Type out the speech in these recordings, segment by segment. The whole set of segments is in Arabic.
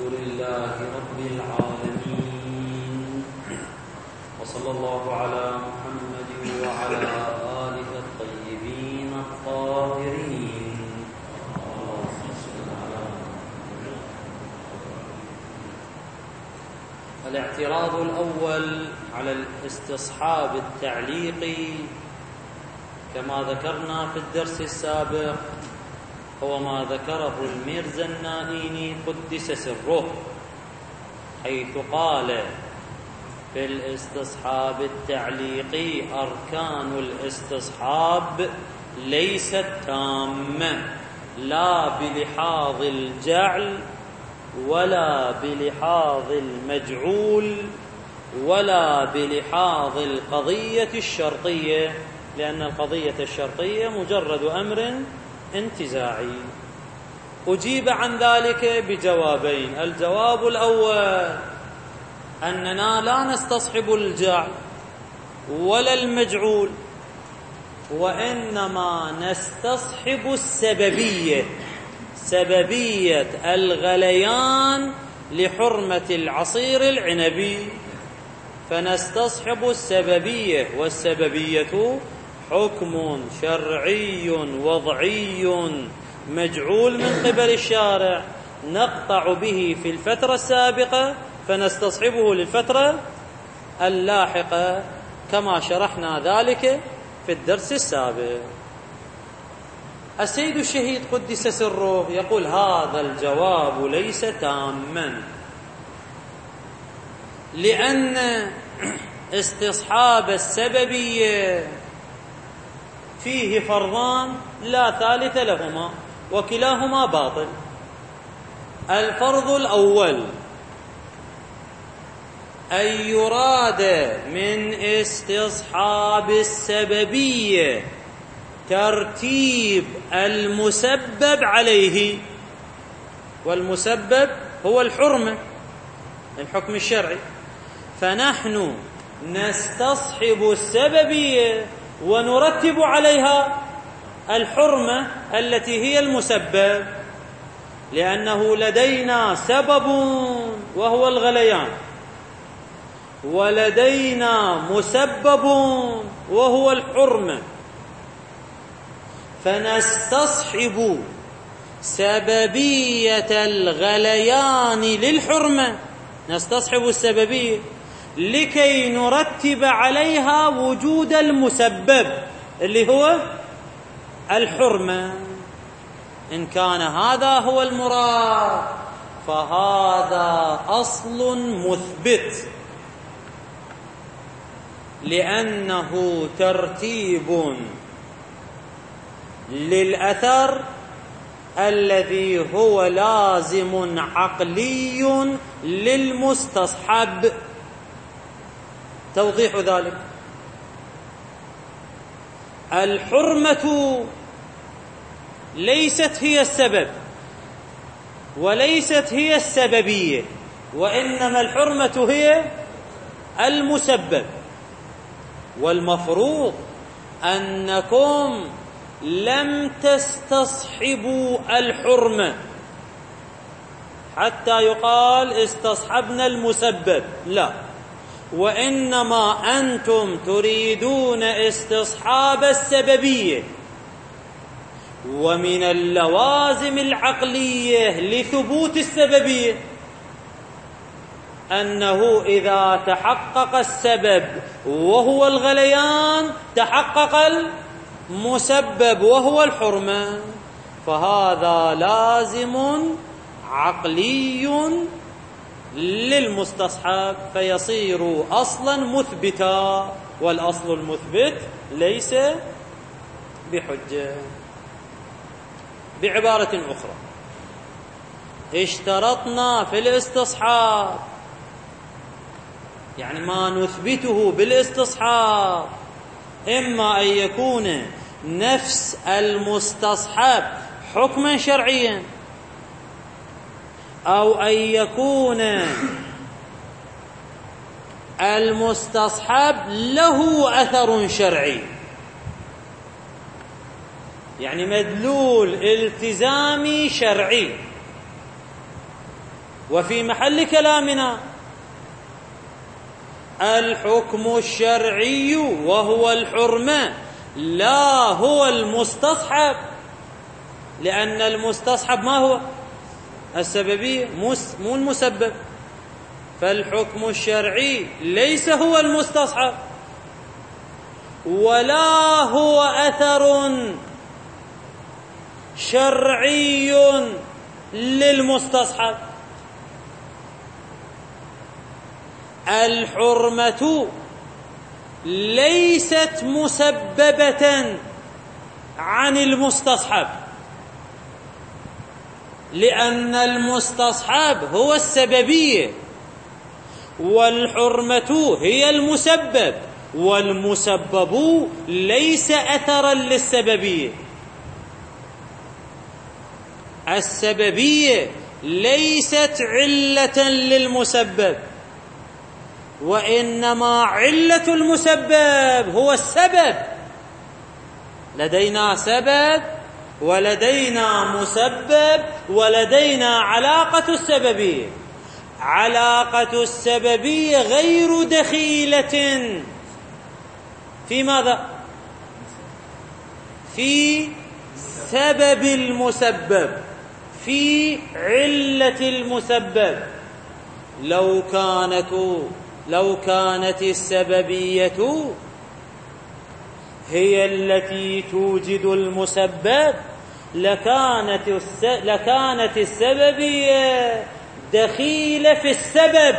لله رب العالمين، وصلى الله على محمد وعلى آله الطيبين الطاهرين. الاعتراض الأول على الاستصحاب التعليقي كما ذكرنا في الدرس السابق هو ما ذكره الميرزا النائيني قدس سره، حيث قال في الاستصحاب التعليقي: أركان الاستصحاب ليست تامة، لا بلحاظ الجعل ولا بلحاظ المجعول ولا بلحاظ القضية الشرطية، لأن القضية الشرطية مجرد أمر انتزاعي. أجيب عن ذلك بجوابين: الجواب الأول أننا لا نستصحب الجعل ولا المجعول، وإنما نستصحب السببية، سببية الغليان لحرمة العصير العنبي، فنستصحب السببية، والسببية حكم شرعي وضعي مجعول من قبل الشارع نقطع به في الفترة السابقة فنستصحبه للفترة اللاحقة، كما شرحنا ذلك في الدرس السابق. السيد الشهيد قدس سره يقول: هذا الجواب ليس تاما، لأن استصحاب السببية فيه فرضان لا ثالث لهما وكلاهما باطل. الفرض الأول أن يراد من استصحاب السببية ترتيب المسبب عليه، والمسبب هو الحرمة، الحكم الشرعي، فنحن نستصحب السببية ونرتب عليها الحرمة التي هي المسبب، لأنه لدينا سبب وهو الغليان، ولدينا مسبب وهو الحرمة، فنستصحب سببية الغليان للحرمة، نستصحب السببية لكي نرتب عليها وجود المسبب اللي هو الحرمة. إن كان هذا هو المراد فهذا أصل مثبت، لأنه ترتيب للأثر الذي هو لازم عقلي للمستصحب. توضيح ذلك: الحرمة ليست هي السبب وليست هي السببية، وإنما الحرمة هي المسبب، والمفروض أنكم لم تستصحبوا الحرمة حتى يقال استصحبنا المسبب، لا، وإنما أنتم تريدون استصحاب السببية، ومن اللوازم العقلية لثبوت السببية أنه إذا تحقق السبب وهو الغليان تحقق المسبب وهو الحرمة، فهذا لازم عقلي للمستصحب فيصير أصلا مثبتا، والأصل المثبت ليس بحجة. بعبارة أخرى، اشترطنا في الاستصحاب، يعني ما نثبته بالاستصحاب، إما أن يكون نفس المستصحب حكما شرعيا، أو أن يكون المستصحب له أثر شرعي، يعني مدلول التزامي شرعي. وفي محل كلامنا الحكم الشرعي وهو الحرمة لا هو المستصحب، لأن المستصحب ما هو؟ السببية، مو المسبب. فالحكم الشرعي ليس هو المستصحب ولا هو أثر شرعي للمستصحب. الحرمة ليست مسببة عن المستصحب، لأن المستصحب هو السببية، والحرمة هي المسبب، والمسبب ليس أثرا للسببية. السببية ليست علة للمسبب، وإنما علة المسبب هو السبب. لدينا سبب ولدينا مسبب ولدينا علاقة السببية. علاقة السببية غير دخيلة في ماذا؟ في سبب المسبب، في علة المسبب. لو كانت السببية هي التي توجد المسبب لكانت السببية دخيلة في السبب،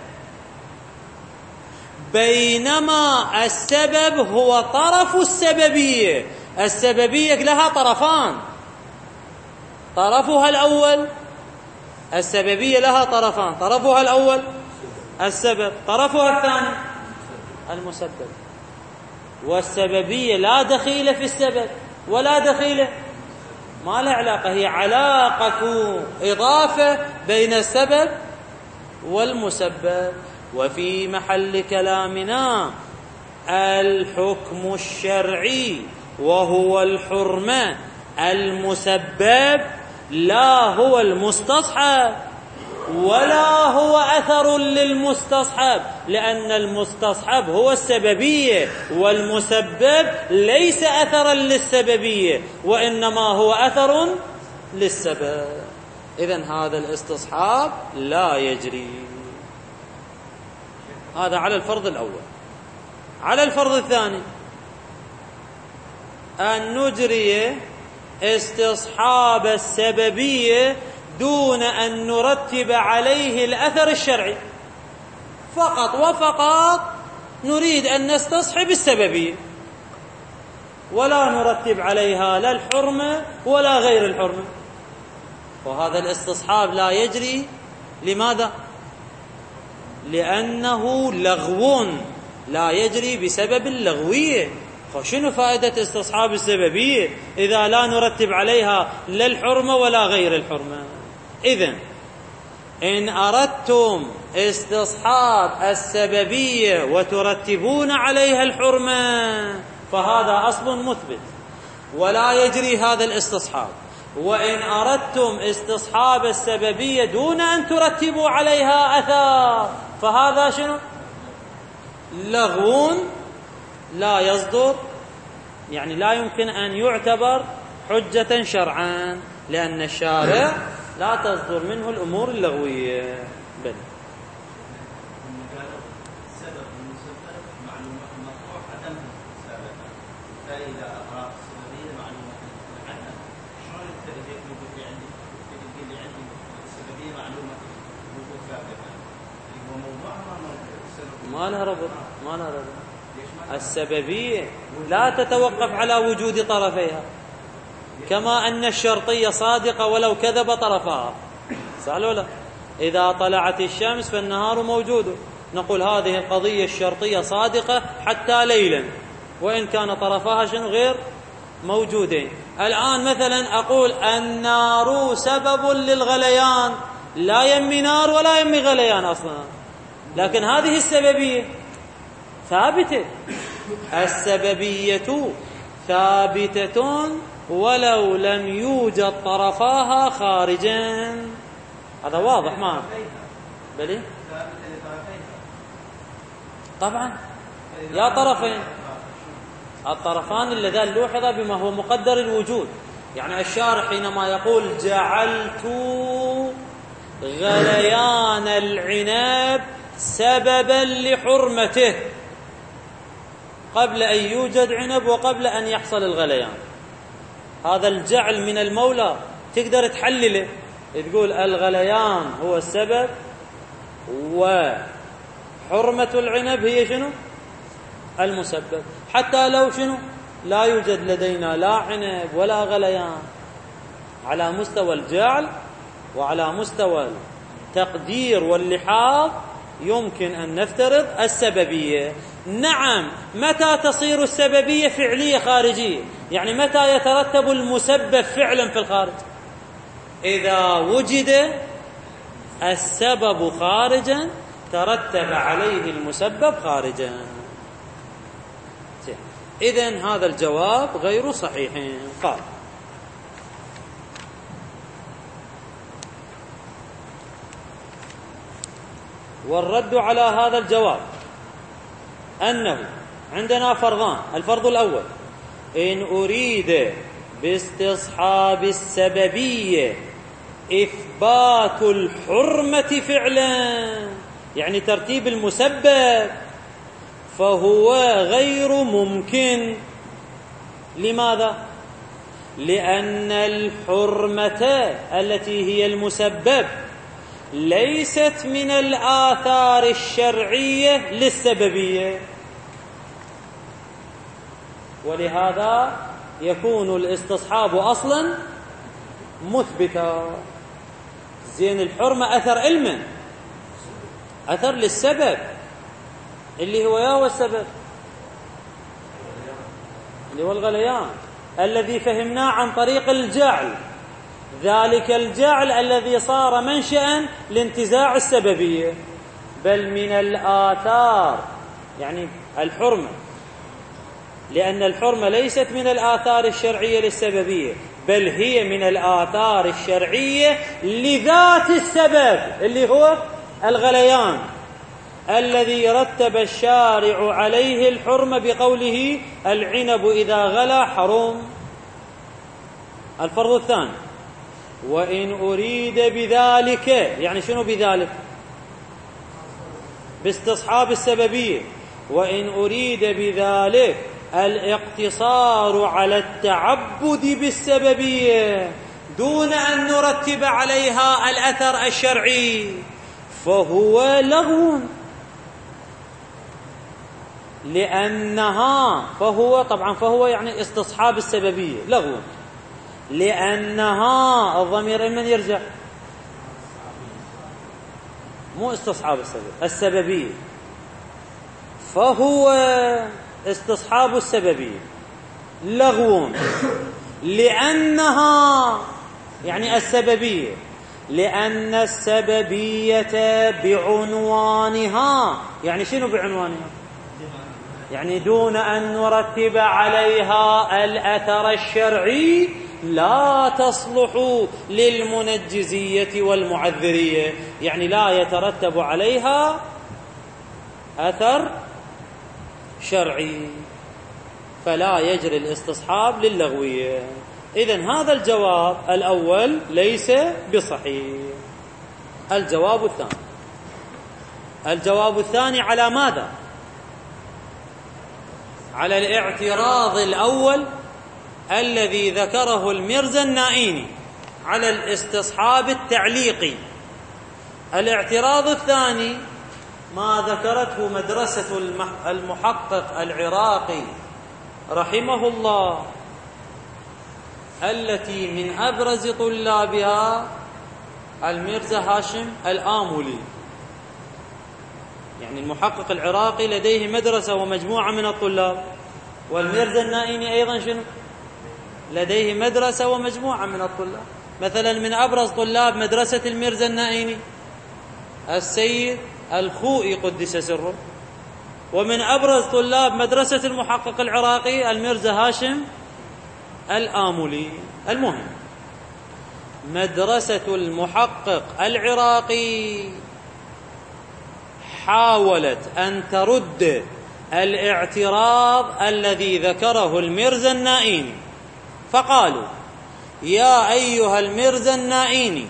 بينما السبب هو طرف السببية. السببية لها طرفان، طرفها الأول السببية لها طرفان، طرفها الأول السبب، طرفها الثاني المسبب. والسببية لا دخيلة في السبب ولا دخيلة، ما لها علاقة، هي علاقة إضافة بين السبب والمسبب. وفي محل كلامنا الحكم الشرعي وهو الحرمة المسبب لا هو المستصحب ولا هو أثر للمستصحب، لأن المستصحب هو السببية، والمسبب ليس أثرا للسببية وإنما هو أثر للسبب. إذن هذا الاستصحاب لا يجري. هذا على الفرض الأول. على الفرض الثاني أن نجري استصحاب السببية دون أن نرتب عليه الأثر الشرعي، فقط وفقط نريد أن نستصحب السببية ولا نرتب عليها لا الحرمة ولا غير الحرمة. وهذا الاستصحاب لا يجري. لماذا؟ لأنه لغو، لا يجري بسبب اللغوية. فشنو فائدة استصحاب السببية إذا لا نرتب عليها لا الحرمة ولا غير الحرمة؟ إذن إن أردتم استصحاب السببية وترتبون عليها الحرمة فهذا أصل مثبت ولا يجري هذا الاستصحاب. وإن أردتم استصحاب السببية دون أن ترتبوا عليها أثر فهذا شنو؟ لغو لا يصدر، يعني لا يمكن أن يعتبر حجة شرعا، لأن الشارع لا تصدر منه الأمور اللغوية. بل ما لها ربط. السببية لا تتوقف على وجود طرفيها، كما أن الشرطية صادقة ولو كذب طرفها. سألوا لا؟ إذا طلعت الشمس فالنهار موجود، نقول هذه القضية الشرطية صادقة حتى ليلا وإن كان طرفها شنو غير موجودين. الآن مثلا أقول النار سبب للغليان، لا يمي نار ولا يمي غليان أصلا، لكن هذه السببية ثابتة. السببية ثابتة ولو لم يوجد طرفاها خارجا. هذا واضح ما بلي طبعا يا طرفين، الطرفان اللذان لوحظ بما هو مقدر الوجود. يعني الشارح حينما يقول جعلت غليان العنب سببا لحرمته قبل أن يوجد عنب وقبل أن يحصل الغليان، هذا الجعل من المولى تقدر تحلله، تقول الغليان هو السبب وحرمة العنب هي شنو؟ المسبب، حتى لو شنو؟ لا يوجد لدينا لا عنب ولا غليان. على مستوى الجعل وعلى مستوى التقدير واللحاظ يمكن أن نفترض السببية. نعم، متى تصير السببية فعلية خارجية؟ يعني متى يترتب المسبب فعلا في الخارج؟ إذا وجد السبب خارجا ترتب عليه المسبب خارجا. إذن هذا الجواب غير صحيح. قال والرد على هذا الجواب أنه عندنا فرضان. الفرض الأول: إن أريد باستصحاب السببية إثبات الحرمة فعلا، يعني ترتيب المسبب، فهو غير ممكن. لماذا؟ لأن الحرمة التي هي المسبب ليست من الآثار الشرعية للسببية، ولهذا يكون الاستصحاب أصلا مثبتا. زين، الحرمة أثر علما، أثر للسبب اللي هو هو السبب اللي هو الغليان الذي فهمناه عن طريق الجعل، ذلك الجعل الذي صار منشأ لانتزاع السببية. بل من الآثار، يعني الحرمة، لأن الحرمة ليست من الآثار الشرعية للسببية، بل هي من الآثار الشرعية لذات السبب اللي هو الغليان الذي رتب الشارع عليه الحرمة بقوله العنب إذا غلى حرم. الفرض الثاني: وإن أريد بذلك، يعني شنو بذلك؟ باستصحاب السببية. وإن أريد بذلك الاقتصار على التعبد بالسببية دون أن نرتب عليها الأثر الشرعي فهو لغو، لأنها فهو يعني استصحاب السببية لغو، لأنها الضمير من يرجع؟ مو استصحاب السببية، فهو استصحاب السببية لغو، لأنها يعني السببية، لأن السببية بعنوانها، يعني شنو بعنوانها؟ يعني دون أن نرتب عليها الأثر الشرعي لا تصلح للمنجزية والمعذرية، يعني لا يترتب عليها أثر شرعي، فلا يجري الاستصحاب للغوية. إذن هذا الجواب الأول ليس بصحيح. الجواب الثاني على ماذا؟ على الاعتراض الأول الذي ذكره الميرزا النائيني على الاستصحاب التعليقي. الاعتراض الثاني ما ذكرته مدرسة المحقق العراقي رحمه الله، التي من أبرز طلابها الميرزا هاشم الآمولي. يعني المحقق العراقي لديه مدرسة ومجموعة من الطلاب، والميرزا النائيني أيضا شنو؟ لديه مدرسة ومجموعة من الطلاب. مثلا من أبرز طلاب مدرسة الميرزا النائيني السيد الخوئي قدس سره، ومن أبرز طلاب مدرسة المحقق العراقي الميرزا هاشم الآمولي. المهم، مدرسة المحقق العراقي حاولت أن ترد الاعتراض الذي ذكره الميرزا النائيني، فقالوا: يا أيها الميرزا النائيني،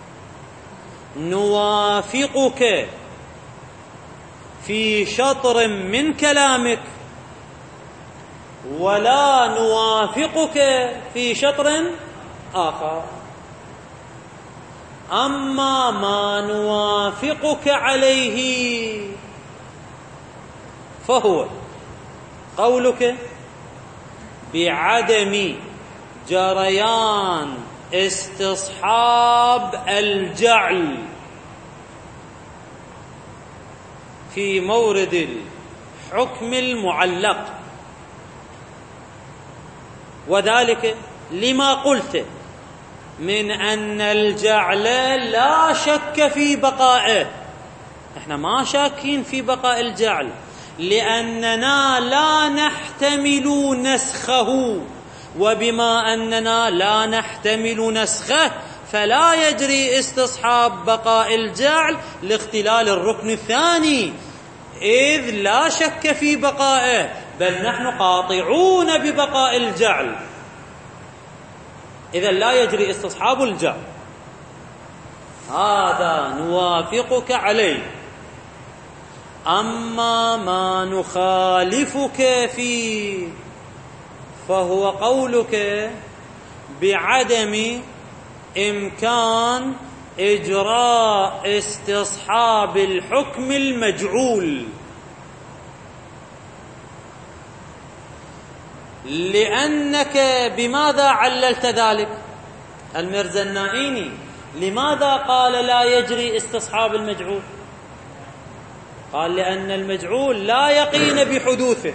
نوافقك في شطر من كلامك ولا نوافقك في شطر آخر، أما ما نوافقك عليه فهو قولك بعدم جريان استصحاب الجعل في مورد الحكم المعلق، وذلك لما قلت من أن الجعل لا شك في بقائه. احنا ما شاكين في بقاء الجعل، لأننا لا نحتمل نسخه، وبما أننا لا نحتمل نسخه فلا يجري استصحاب بقاء الجعل لاختلال الركن الثاني، إذ لا شك في بقائه، بل نحن قاطعون ببقاء الجعل، إذا لا يجري استصحاب الجعل. هذا نوافقك عليه. أما ما نخالفك فيه فهو قولك بعدم إمكان إجراء استصحاب الحكم المجعول، لأنك بماذا عللت ذلك؟ الميرزا النائيني لماذا قال لا يجري استصحاب المجعول؟ قال لأن المجعول لا يقين بحدوثه.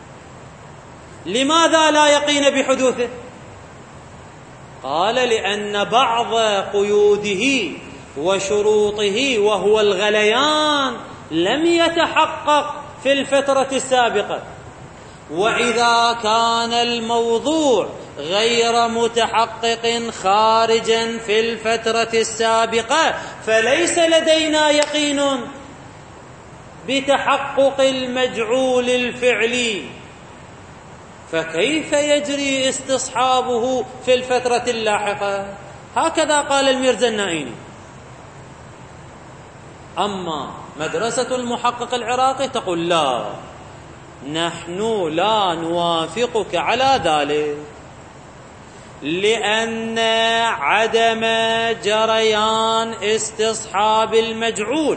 لماذا لا يقين بحدوثه؟ قال لأن بعض قيوده وشروطه وهو الغليان لم يتحقق في الفترة السابقة، وإذا كان الموضوع غير متحقق خارجا في الفترة السابقة فليس لدينا يقين بتحقق المجعول الفعلي، فكيف يجري استصحابه في الفترة اللاحقة؟ هكذا قال الميرزا النائيني. أما مدرسة المحقق العراقي تقول لا، نحن لا نوافقك على ذلك، لأن عدم جريان استصحاب المجعول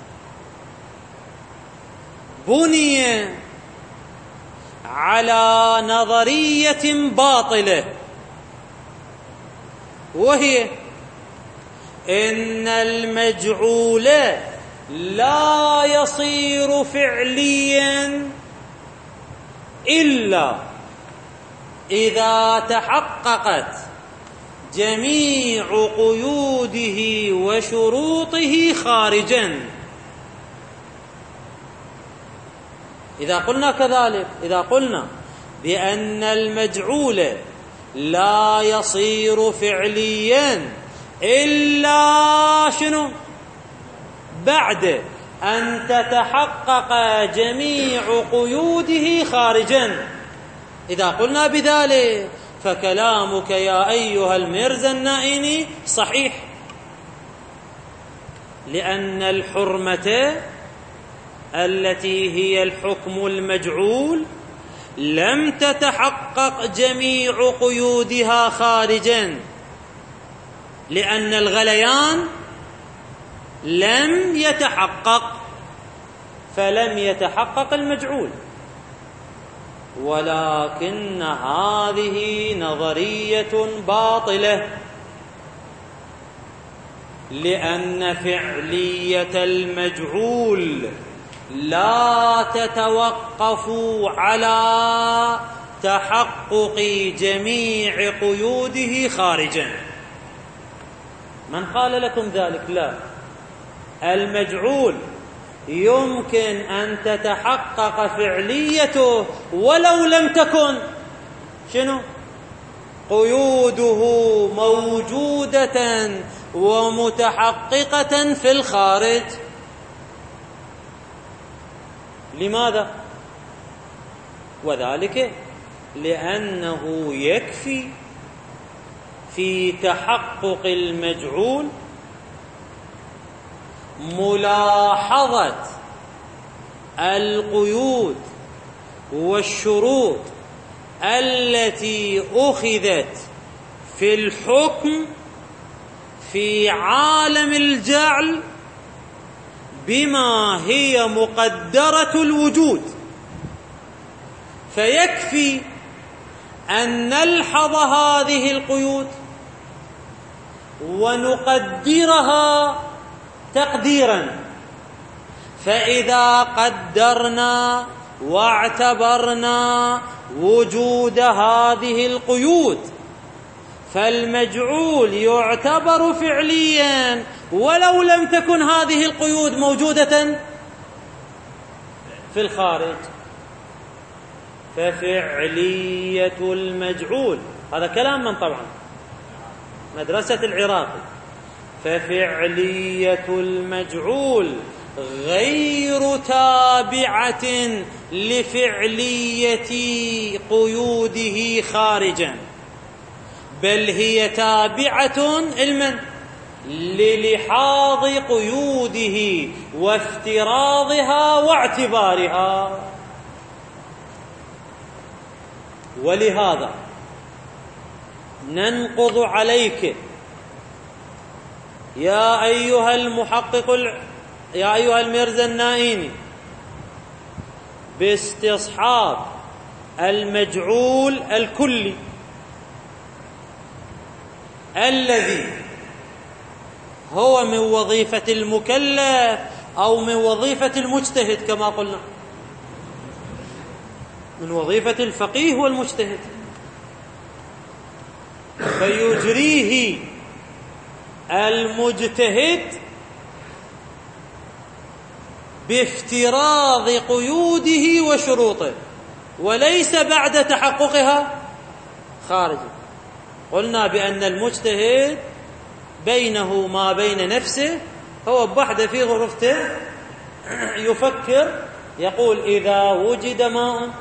بني على نظرية باطلة، وهي إن المجعول لا يصير فعليا إلا إذا تحققت جميع قيوده وشروطه خارجا. إذا قلنا كذلك، إذا قلنا بأن المجعول لا يصير فعليا إلا شنو؟ بعد أن تتحقق جميع قيوده خارجا، إذا قلنا بذلك فكلامك يا أيها الميرزا النائيني صحيح، لأن الحرمة التي هي الحكم المجعول لم تتحقق جميع قيودها خارجا، لأن الغليان لم يتحقق، فلم يتحقق المجعول. ولكن هذه نظرية باطلة، لأن فعلية المجعول لا تتوقف على تحقق جميع قيوده خارجا. من قال لكم ذلك؟ لا، المجعول يمكن أن تتحقق فعليته ولو لم تكن شنو؟ قيوده موجودة ومتحققة في الخارج. لماذا؟ وذلك لأنه يكفي في تحقق المجعول ملاحظة القيود والشروط التي أخذت في الحكم في عالم الجعل بما هي مقدرة الوجود، فيكفي أن نلحظ هذه القيود ونقدرها تقديرا. فإذا قدرنا واعتبرنا وجود هذه القيود فالمجعول يعتبر فعليا ولو لم تكن هذه القيود موجودة في الخارج. ففعلية المجعول، هذا كلام من طبعا مدرسة العراقي، ففعلية المجعول غير تابعة لفعلية قيوده خارجا، بل هي تابعة للحاظ قيوده وافتراضها واعتبارها. ولهذا ننقض عليك يا أيها المحقق يا أيها الميرزا النائيني باستصحاب المجعول الكلي الذي هو من وظيفة المكلف أو من وظيفة المجتهد، كما قلنا من وظيفة الفقيه والمجتهد، فيجريه المجتهد بافتراض قيوده وشروطه وليس بعد تحققها خارجا. قلنا بأن المجتهد بينه ما بين نفسه، هو بوحده في غرفته يفكر، يقول إذا وجد ماء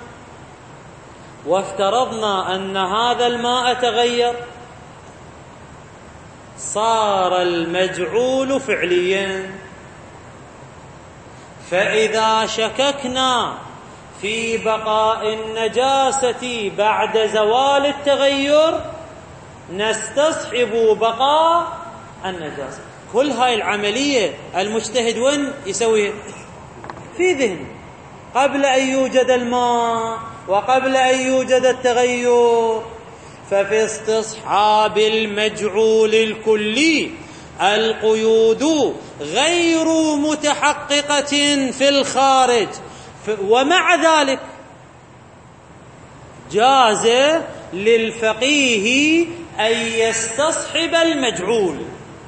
وافترضنا أن هذا الماء تغير صار المجعول فعليا. فإذا شككنا في بقاء النجاسة بعد زوال التغير نستصحب بقاء النجاسة. كل هاي العملية المجتهد وين يسويها؟ في ذهنه قبل أن يوجد الماء وقبل أن يوجد التغير. ففي استصحاب المجعول الكلي القيود غير متحققة في الخارج، ومع ذلك جاز للفقيه أن يستصحب المجعول.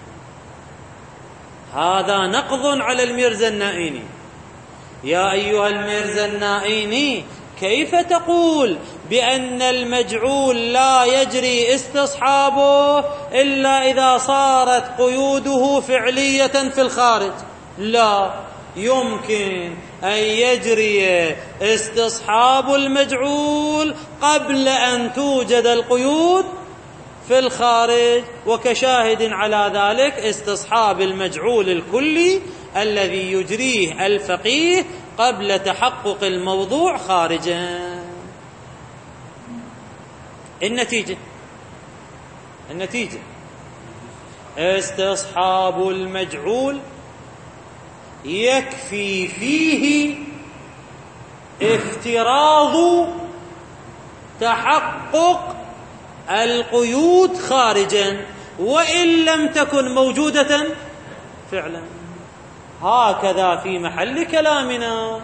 هذا نقض على الميرزا النائيني. يا أيها الميرزا النائيني، كيف تقول بأن المجعول لا يجري استصحابه إلا إذا صارت قيوده فعلية في الخارج؟ لا يمكن أن يجري استصحاب المجعول قبل أن توجد القيود في الخارج. وكشاهد على ذلك استصحاب المجعول الكلي الذي يجريه الفقيه قبل تحقق الموضوع خارجا. النتيجة استصحاب المجعول يكفي فيه افتراض تحقق القيود خارجا وإن لم تكن موجودة فعلا. هكذا في محل كلامنا.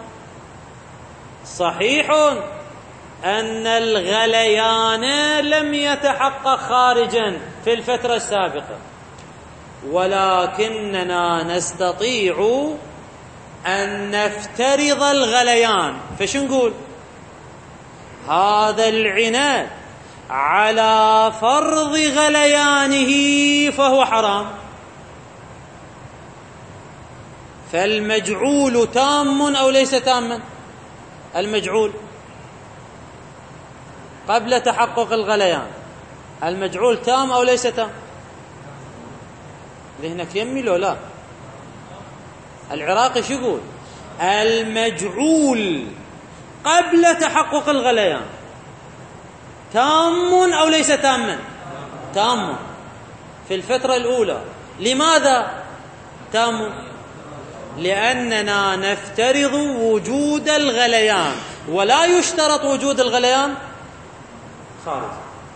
صحيح أن الغليان لم يتحقق خارجا في الفترة السابقة، ولكننا نستطيع أن نفترض الغليان. فشو نقول؟ هذا العناد على فرض غليانه فهو حرام. فالمجعول تام أو ليس تاما؟ المجعول قبل تحقق الغليان، المجعول تام أو ليس تام؟ ذهنك يمي لو لا؟ العراقي شو يقول؟ المجعول قبل تحقق الغليان تام أو ليس تاما؟ تام في الفترة الأولى. لماذا تام؟ لأننا نفترض وجود الغليان، ولا يشترط وجود الغليان خارج.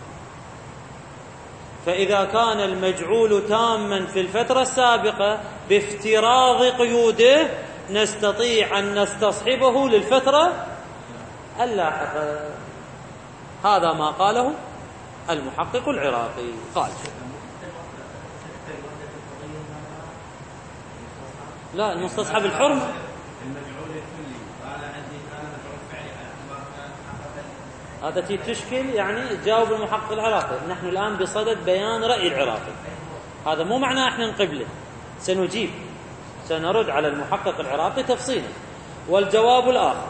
فإذا كان المجعول تاما في الفترة السابقة بافتراض قيوده، نستطيع أن نستصحبه للفترة اللاحقة. هذا ما قاله المحقق العراقي. قال لا، المستصحب الحرمة. هذا تشكل يعني تجاوب المحقق العراقي. نحن الآن بصدد بيان رأي العراقي، هذا مو معناه احنا نقبله، سنجيب، سنرد على المحقق العراقي تفصيلا. والجواب الآخر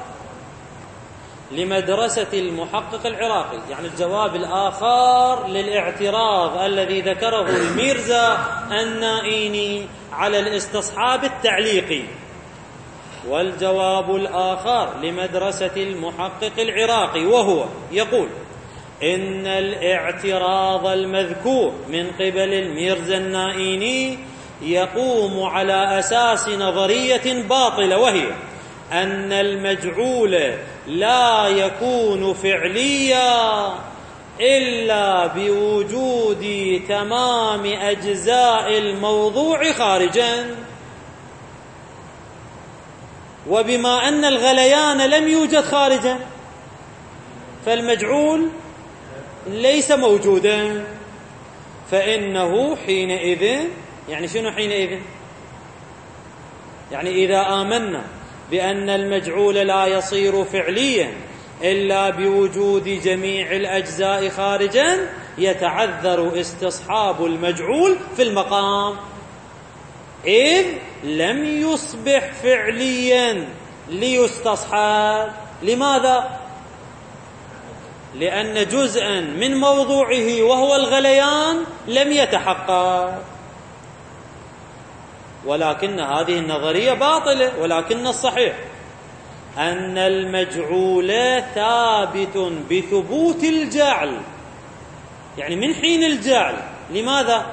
لمدرسة المحقق العراقي، يعني الجواب الآخر للاعتراض الذي ذكره الميرزا النائيني على الاستصحاب التعليقي. والجواب الآخر لمدرسة المحقق العراقي، وهو يقول إن الاعتراض المذكور من قبل الميرزا النائيني يقوم على أساس نظرية باطلة، وهي أن المجعول لا يكون فعليا إلا بوجود تمام أجزاء الموضوع خارجا. وبما أن الغليان لم يوجد خارجا، فالمجعول ليس موجودا، فإنه حينئذ، يعني شنو حينئذ؟ يعني إذا آمنا بأن المجعول لا يصير فعليا إلا بوجود جميع الأجزاء خارجا، يتعذر استصحاب المجعول في المقام، إذ لم يصبح فعليا ليستصحب. لماذا؟ لأن جزءا من موضوعه وهو الغليان لم يتحقق. ولكن هذه النظرية باطلة، ولكن الصحيح أن المجعول ثابت بثبوت الجعل، يعني من حين الجعل. لماذا؟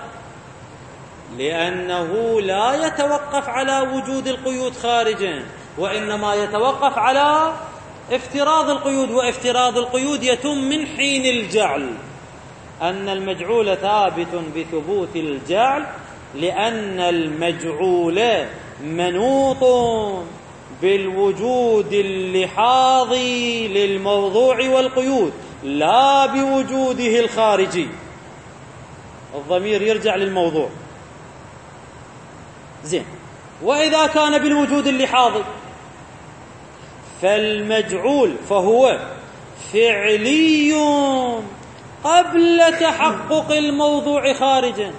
لأنه لا يتوقف على وجود القيود خارجا، وإنما يتوقف على افتراض القيود، وافتراض القيود يتم من حين الجعل. أن المجعول ثابت بثبوت الجعل لأن المجعول منوط بالوجود اللحاظي للموضوع والقيود، لا بوجوده الخارجي. الضمير يرجع للموضوع. زين، وإذا كان بالوجود اللحاظي فالمجعول فهو فعلي قبل تحقق الموضوع خارجا.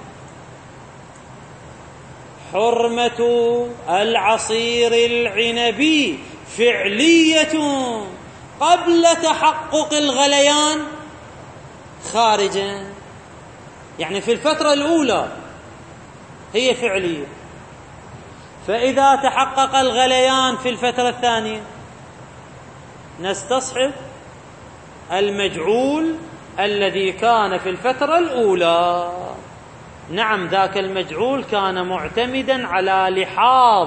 حرمة العصير العنبي فعلية قبل تحقق الغليان خارجا، يعني في الفترة الأولى هي فعلية، فإذا تحقق الغليان في الفترة الثانية نستصحب المجعول الذي كان في الفترة الأولى. نعم، ذاك المجعول كان معتمدا على لحاظ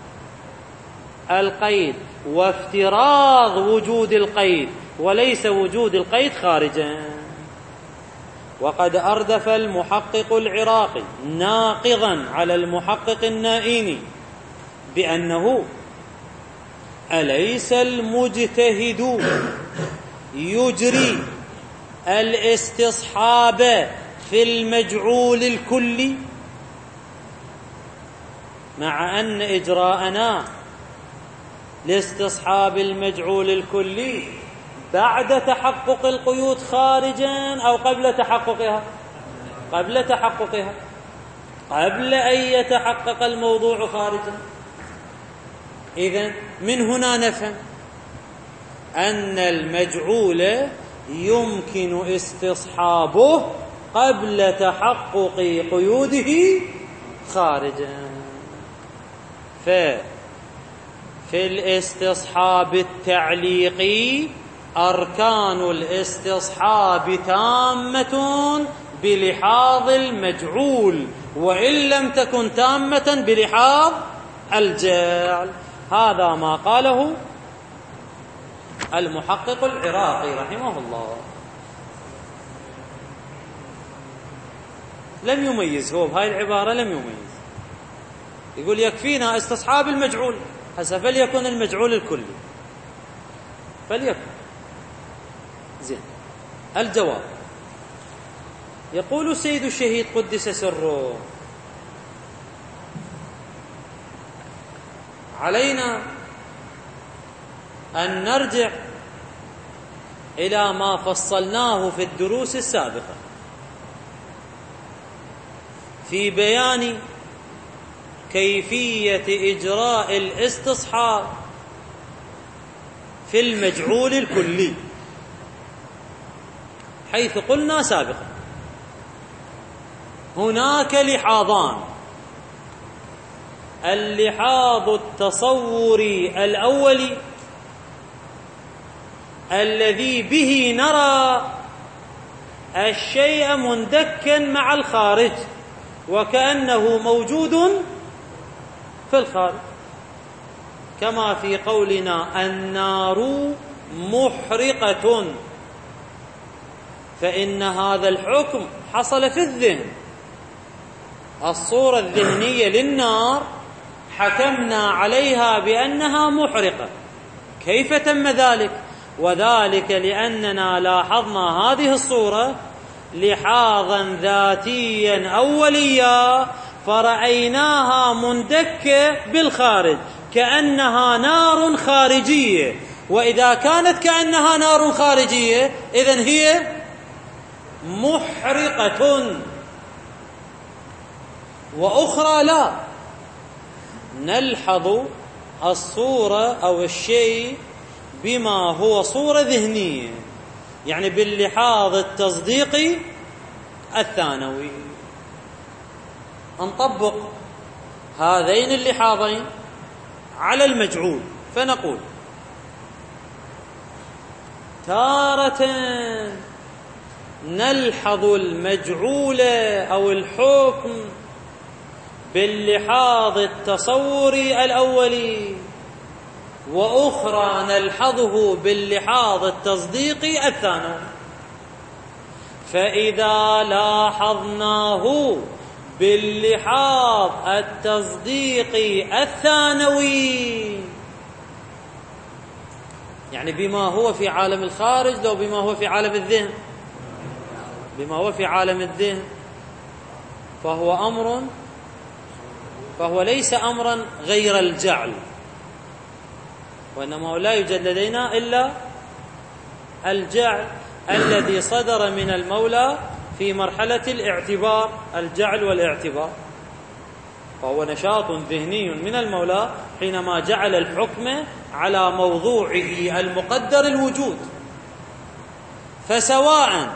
القيد وافتراض وجود القيد، وليس وجود القيد خارجا. وقد أردف المحقق العراقي ناقضا على المحقق النائيني بأنه أليس المجتهد يجري الاستصحاب في المجعول الكلي، مع أن إجراءنا لاستصحاب المجعول الكلي بعد تحقق القيود خارجا أو قبل تحققها؟ قبل تحققها، قبل أن يتحقق الموضوع خارجا. إذن من هنا نفهم أن المجعول يمكن استصحابه قبل تحقق قيوده خارجا. ففي الاستصحاب التعليقي أركان الاستصحاب تامة بلحاظ المجعول، وإن لم تكن تامة بلحاظ الجعل. هذا ما قاله المحقق العراقي رحمه الله. لم يميز هو بهاي العبارة، لم يميز، يقول يكفينا استصحاب المجعول، هسه فليكن المجعول الكلي، فليكن. زين، الجواب يقول السيد الشهيد قدس سره: علينا أن نرجع إلى ما فصلناه في الدروس السابقة في بيان كيفية إجراء الاستصحاب في المجعول الكلي، حيث قلنا سابقا هناك لحاظان: اللحاظ التصوري الأولي الذي به نرى الشيء مندكا مع الخارج وكأنه موجود في الخارج، كما في قولنا النار محرقة، فإن هذا الحكم حصل في الذهن، الصورة الذهنية للنار حكمنا عليها بأنها محرقة. كيف تم ذلك؟ وذلك لأننا لاحظنا هذه الصورة لحاظا ذاتيا أوليا، فرأيناها مندكة بالخارج كأنها نار خارجية، وإذا كانت كأنها نار خارجية إذن هي محرقة. وأخرى لا، نلحظ الصورة أو الشيء بما هو صورة ذهنية، يعني باللحاظ التصديقي الثانوي. نطبق هذين اللحاظين على المجعول، فنقول تارة نلحظ المجعول أو الحكم باللحاظ التصوري الأولي، وأخرى نلحظه باللحاظ التصديقي الثانوي. فإذا لاحظناه باللحاظ التصديقي الثانوي، يعني بما هو في عالم الخارج لو بما هو في عالم الذهن، بما هو في عالم الذهن، فهو ليس أمرا غير الجعل، وإنما لا يوجد لدينا إلا الجعل الذي صدر من المولى في مرحلة الاعتبار، الجعل والاعتبار، فهو نشاط ذهني من المولى حينما جعل الحكم على موضوعه المقدر الوجود. فسواء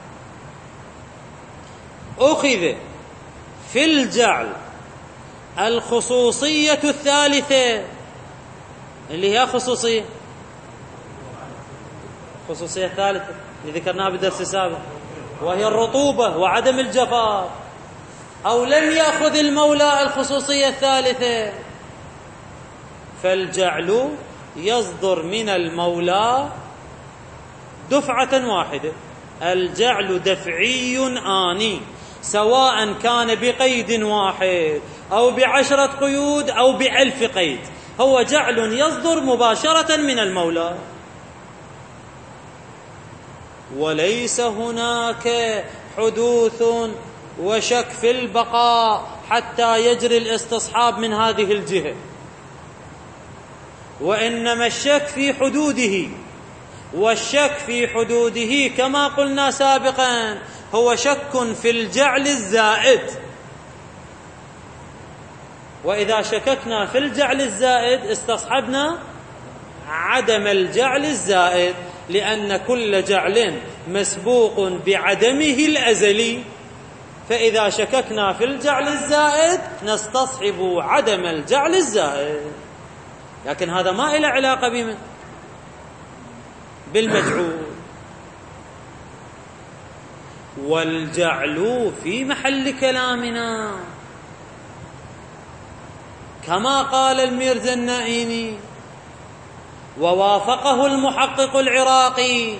أخذ في الجعل الخصوصية الثالثة اللي هي الخصوصية الثالثة اللي ذكرناها بالدرس السابق، وهي الرطوبة وعدم الجفاف، أو لم يأخذ المولى الخصوصية الثالثة، فالجعل يصدر من المولى دفعة واحدة. الجعل دفعي آني، سواء كان بقيد واحد أو ب10 قيود أو ب1000 قيد، هو جعل يصدر مباشرة من المولى، وليس هناك حدوث وشك في البقاء حتى يجري الاستصحاب من هذه الجهة، وإنما الشك في حدوده والشك في حدوده كما قلنا سابقا هو شك في الجعل الزائد، وإذا شككنا في الجعل الزائد استصحبنا عدم الجعل الزائد، لأن كل جعل مسبوق بعدمه الأزلي، فإذا شككنا في الجعل الزائد نستصحب عدم الجعل الزائد. لكن هذا ما له علاقة بمن؟ بالمجعول. والجعل في محل كلامنا كما قال الميرزا النائيني ووافقه المحقق العراقي،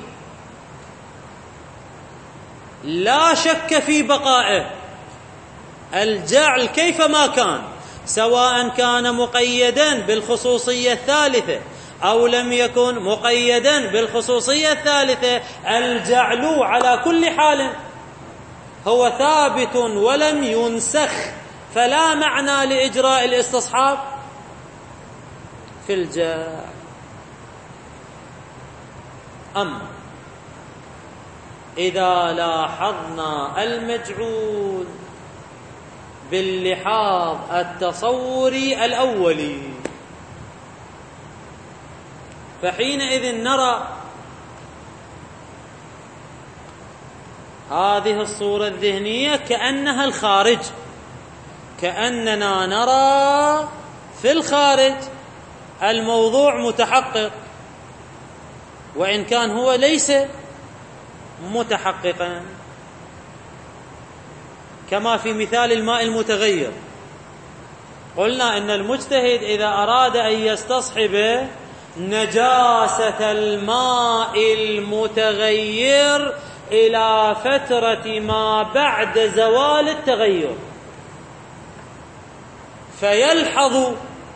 لا شك في بقائه. الجعل كيفما كان، سواء كان مقيدا بالخصوصية الثالثة أو لم يكن مقيدا بالخصوصية الثالثة، الجعل على كل حال هو ثابت ولم ينسخ، فلا معنى لإجراء الاستصحاب في الجعل. أما إذا لاحظنا المجعول باللحاظ التصوري الأولي، فحينئذ نرى هذه الصورة الذهنية كأنها الخارج، كأننا نرى في الخارج الموضوع متحقق، وإن كان هو ليس متحققا، كما في مثال الماء المتغير. قلنا إن المجتهد إذا أراد أن يستصحب نجاسة الماء المتغير إلى فترة ما بعد زوال التغير، فيلحظ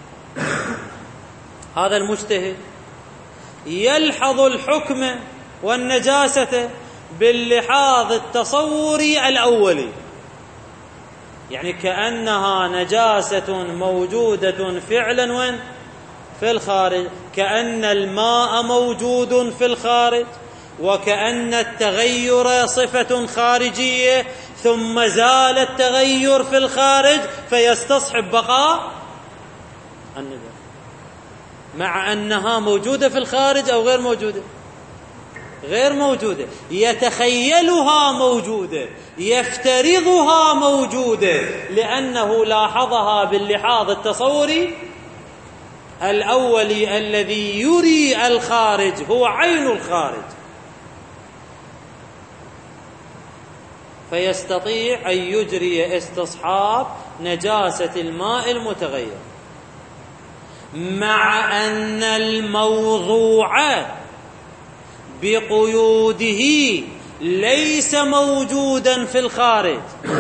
هذا المجتهد يلحظ الحكم والنجاسة باللحاظ التصوري الأولي، يعني كأنها نجاسة موجودة فعلا وين؟ في الخارج، كأن الماء موجود في الخارج، وكأن التغير صفة خارجية ثم زال التغير في الخارج فيستصحب بقاء النجاسة، مع أنها موجودة في الخارج أو غير موجودة؟ غير موجودة. يتخيلها موجودة، يفترضها موجودة، لأنه لاحظها باللحاظ التصوري الأولي الذي يري الخارج، هو عين الخارج، فيستطيع أن يجري استصحاب نجاسة الماء المتغير، مع أن الموضوع بقيوده ليس موجودا في الخارج،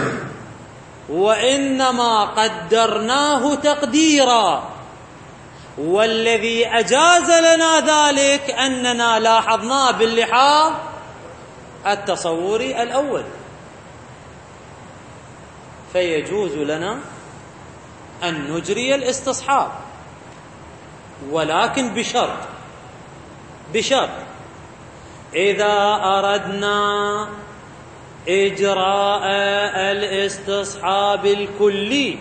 وإنما قدرناه تقديرا، والذي أجاز لنا ذلك أننا لاحظناه باللحاظ التصوري الأول، فيجوز لنا أن نجري الاستصحاب، ولكن بشرط إذا أردنا إجراء الاستصحاب الكلي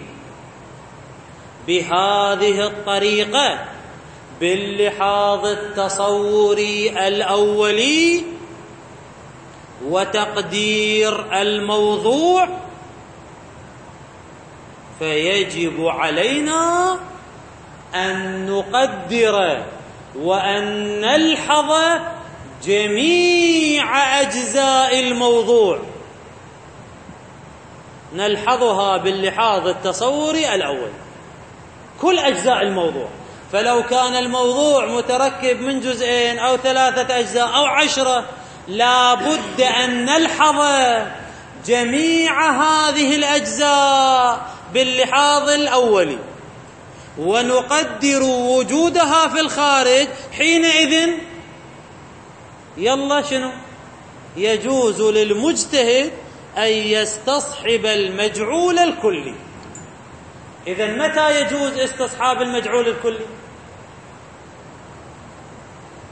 بهذه الطريقة باللحاظ التصوري الأولي وتقدير الموضوع، فيجب علينا أن نقدر وأن نلحظ جميع أجزاء الموضوع، نلحظها باللحاظ التصوري الأول، كل أجزاء الموضوع. فلو كان الموضوع متركب من جزئين أو 3 أجزاء أو 10، لا بد أن نلحظ جميع هذه الأجزاء باللحاظ الأولي، ونقدر وجودها في الخارج. حينئذ يلا شنو؟ يجوز للمجتهد أن يستصحب المجعول الكلي. إذن متى يجوز استصحاب المجعول الكلي؟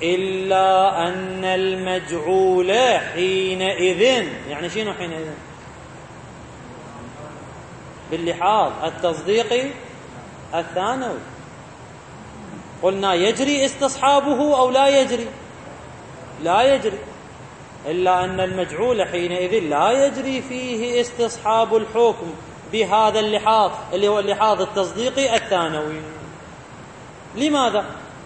إلا أن المجعول حينئذ، يعني شنو حينئذ؟ باللحاظ التصديقي الثانوي. قلنا يجري استصحابه أو لا يجري؟ لا يجري. إلا أن المجعول حينئذ لا يجري فيه استصحاب الحكم بهذا اللحاظ اللي هو اللحاظ التصديقي الثانوي. لماذا؟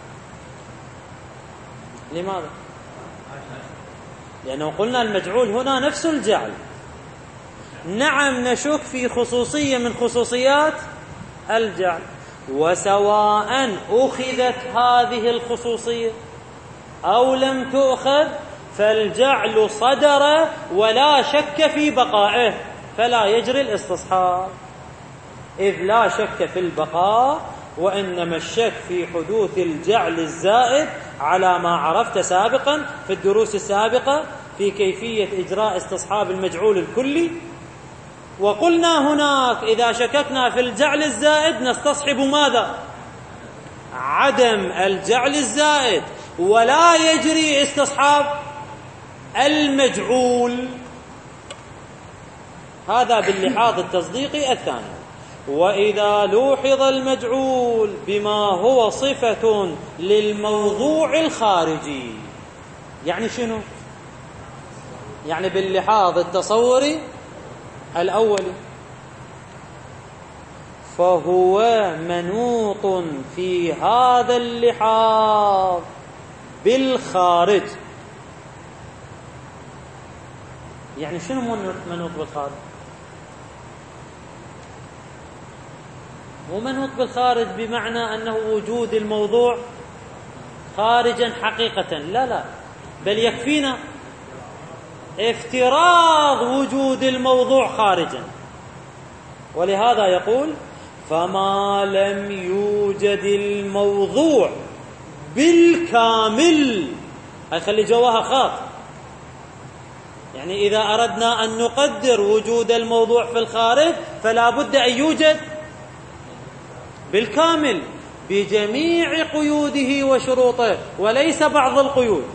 لأنه قلنا المجعول هنا نفس الجعل. نعم نشك في خصوصية من خصوصيات الجعل، وسواء أخذت هذه الخصوصية أو لم تؤخذ فالجعل صدر ولا شك في بقائه، فلا يجري الاستصحاب، إذ لا شك في البقاء، وإنما الشك في حدوث الجعل الزائد على ما عرفت سابقا في الدروس السابقة في كيفية إجراء استصحاب المجعول الكلي. وقلنا هناك إذا شككنا في الجعل الزائد نستصحب ماذا؟ عدم الجعل الزائد، ولا يجري استصحاب المجعول. هذا باللحاظ التصديقي الثاني. وإذا لوحظ المجعول بما هو صفة للموضوع الخارجي، يعني شنو؟ يعني باللحاظ التصوري الأولي، فهو منوط في هذا اللحاظ بالخارج. يعني شنو منوط بالخارج؟ مو منوط بالخارج بمعنى أنه وجود الموضوع خارجا حقيقة، لا، بل يكفينا افتراض وجود الموضوع خارجا. ولهذا يقول فما لم يوجد الموضوع بالكامل، خلي جواها خاط. يعني إذا أردنا أن نقدر وجود الموضوع في الخارج فلا بد أن يوجد بالكامل بجميع قيوده وشروطه، وليس بعض القيود.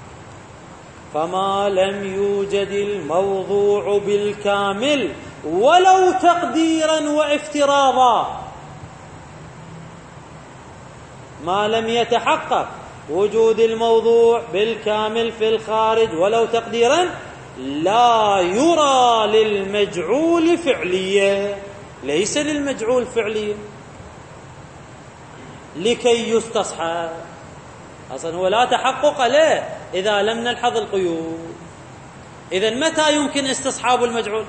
فما لم يوجد الموضوع بالكامل ولو تقديرا وافتراضا، ما لم يتحقق وجود الموضوع بالكامل في الخارج ولو تقديرا، لا يرى للمجعول فعلية، ليس للمجعول فعلية لكي يستصحب. أصلا هو لا تحقق له إذا لم نلحظ القيود. إذن متى يمكن استصحاب المجعول؟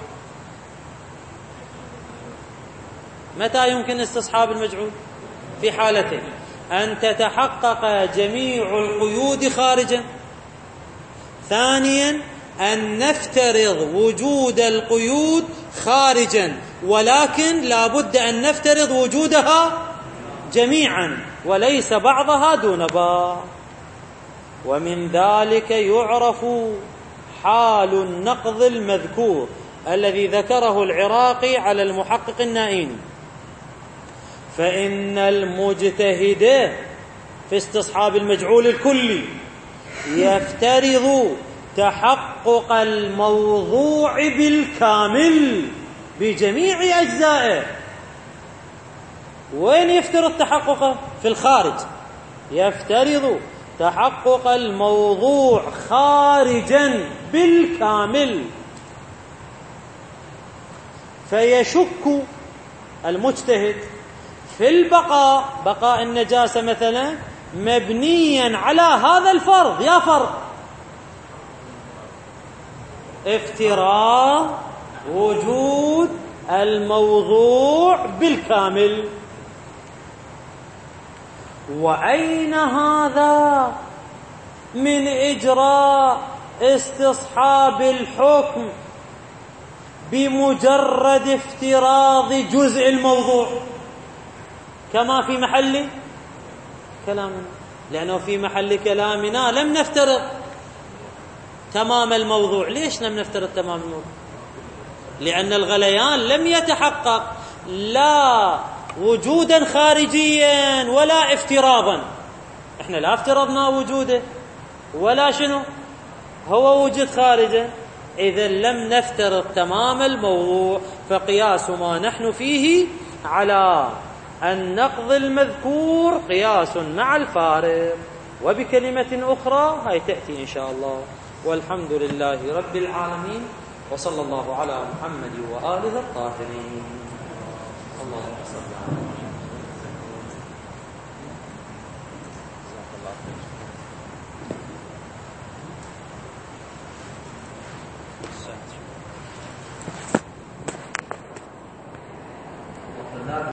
متى يمكن استصحاب المجعول؟ في حالتين: أن تتحقق جميع القيود خارجا، ثانيا أن نفترض وجود القيود خارجا ولكن لا بد أن نفترض وجودها جميعا وليس بعضها دون بعض. ومن ذلك يعرف حال النقض المذكور الذي ذكره العراقي على المحقق النائين. فإن المجتهد في استصحاب المجعول الكلي يفترض تحقق الموضوع بالكامل بجميع أجزائه. وين يفترض تحققه؟ في الخارج. يفترض تحقق الموضوع خارجا بالكامل، فيشك المجتهد في البقاء، بقاء النجاسة مثلا، مبنيا على هذا الفرض. يا فرض افتراض وجود الموضوع بالكامل. وأين هذا من إجراء استصحاب الحكم بمجرد افتراض جزء الموضوع كما في محل كلامنا؟ لأنه في محل كلامنا لم نفترض تمام الموضوع. ليش لم نفترض تمام الموضوع؟ لأن الغليان لم يتحقق لا وجودا خارجيا ولا افتراضا. احنا لا افترضنا وجوده ولا شنو هو وجد خارجه، إذا لم نفترض تمام الموضوع، فقياس ما نحن فيه على النقض المذكور قياس مع الفارق. وبكلمة أخرى هاي تأتي إن شاء الله. والحمد لله رب العالمين، وصلى الله على محمد وآله الطاهرين. اللهم صل على محمد.